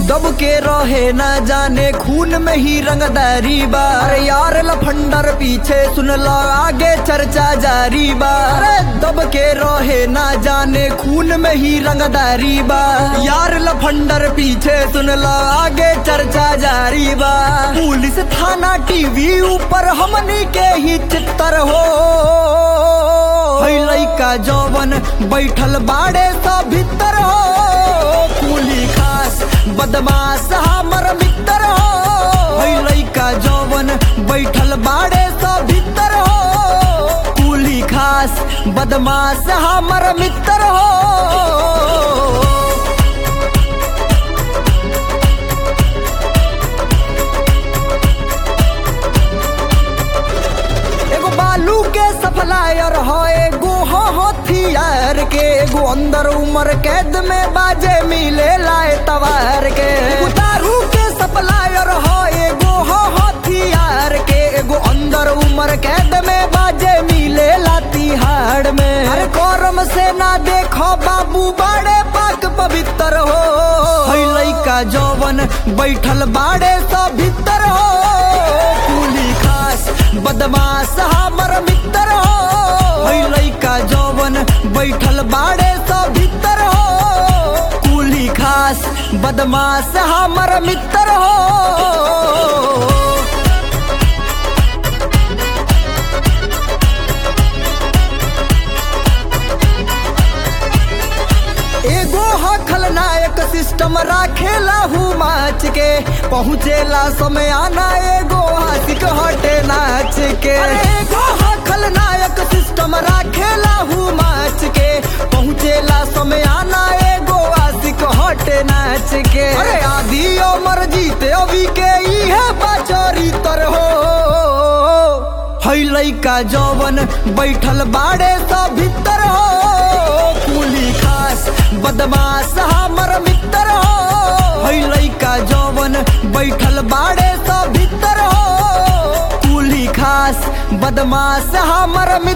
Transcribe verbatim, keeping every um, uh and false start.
दब के रहे न जाने खून में ही रंगदारी बा। अरे यार लफंडर पीछे सुन लो आगे चर्चा जारी बा। अरे दब के रहे न जाने खून में ही रंगदारी बा। यार लफंडर पीछे सुन लो आगे चर्चा जारी बा। पुलिस थाना टीवी ऊपर हमनी के ही चित्तर हो। लइका जौवन बैठल बाड़े सब भीतर हो। कुली खास बदमाश हमर मित्र हो। लइका जौवन बैठल बाड़े सब भीतर हो। कुली खास बदमाश हमर मित्र हो। बालू के सप्लायर हो एगो हो हथियार के। एगो अंदर उम्र कैद में बाजे मिले लाए तवार के। एगो दारू के सप्लायर हो एगो हो हथियार के। एगो अंदर उम्र कैद में बाजे मिले लातिहाड़ में। हर करम से ना देखो बाबू बाड़े पाक पवित्र हो। लइका जौवन बैठल बाड़े सब भीतर हो। कुली खास बदमाश हमर मित्र हो। लइका जौवन बैठल बाड़े सब भीतर हो। कुली खास बदमाश हमर मित्र हो। एगो हो खलनायक सिस्टम राखेला हूँ माच के। पहुँचेला समय आना एगो आशिक हटे नाच के। एगो हो खलनायक सिस्टम राखेला हूँ माच के। पहुँचेला समय आना एगो आशिक हटे नाच के। अरे आदि उमर जीते अभी के इहे बाचरी तर हो। लइका जौवन बैठल बाड़े सब भीतर हो। कुली खास बदमाश हमर मित्र हो। लइका जौवन बैठल बाड़े सब भीतर हो। कुली खास बदमाश हमर